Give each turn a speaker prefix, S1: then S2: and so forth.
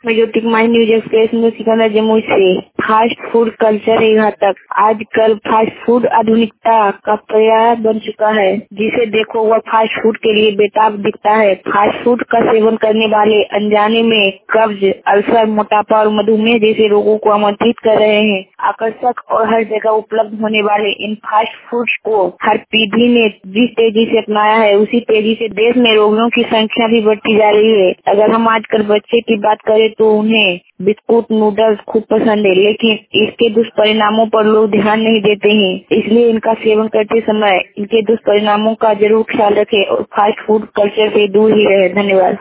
S1: मैं ज्योतिर्मय news express में सिकंदर जमुई से। फास्ट फूड कल्चर है घातक। आजकल फास्ट फूड आधुनिकता का पर्याय बन चुका है। जिसे देखो वह फास्ट फूड के लिए बेताब दिखता है। फास्ट फूड का सेवन करने वाले अनजाने में कब्ज, अल्सर, मोटापा और मधुमेह जैसे रोगों को आमंत्रित कर रहे हैं। आकर्षक और हर जगह उपलब्ध होने वाले इन फास्ट फूड को हर पीढ़ी ने जिस तेजी से अपनाया है, उसी तेजी से देश में रोगियों की संख्या भी बढ़ती जा रही है। अगर हम आजकल बच्चे की बात करें तो उन्हें बिस्कुट, नूडल्स खूब पसंद है, लेकिन इसके दुष्परिणामों पर लोग ध्यान नहीं देते हैं। इसलिए इनका सेवन करते समय इनके दुष्परिणामों का जरूर ख्याल रखें और फास्ट फूड कल्चर से दूर ही रहे। धन्यवाद।